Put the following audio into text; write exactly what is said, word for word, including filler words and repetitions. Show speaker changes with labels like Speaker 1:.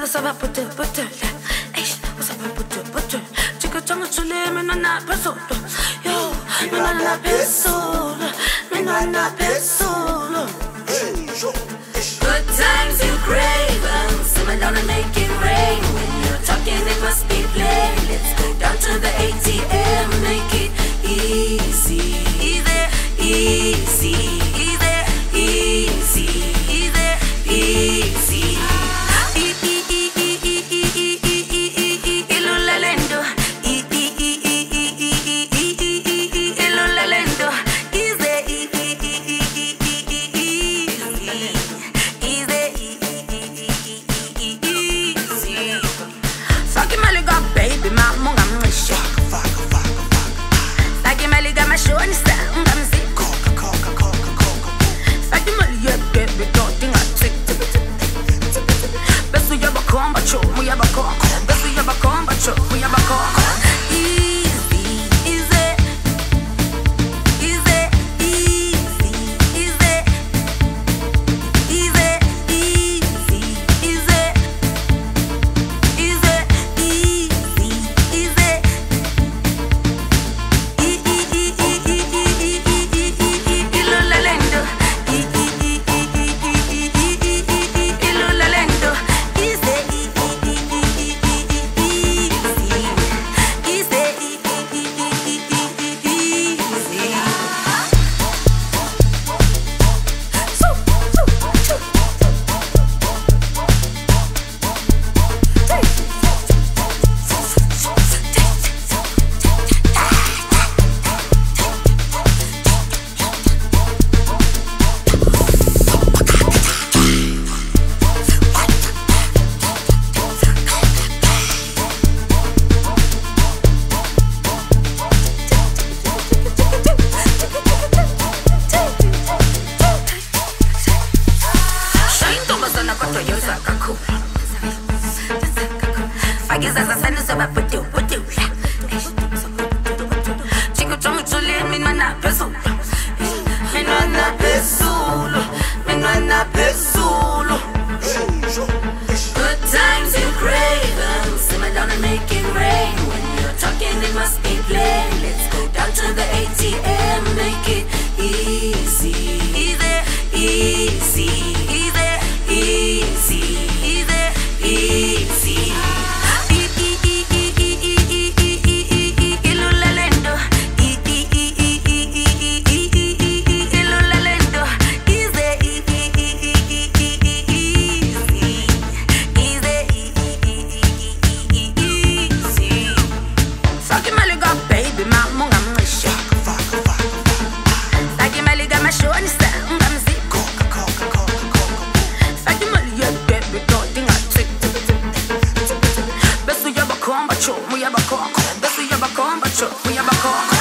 Speaker 1: ça va poter, poter. Hey, ça va poter, poter. Chico chango chule, me no na peso. Yo, me no na peso. Me no na peso.
Speaker 2: Good times you crave, um, simmer down and make it rain. When you're talking, it must be plain. Let's go down to the A T M, make it easy, easy, easy, easy, easy, easy, easy.
Speaker 1: We have a car, we have a car.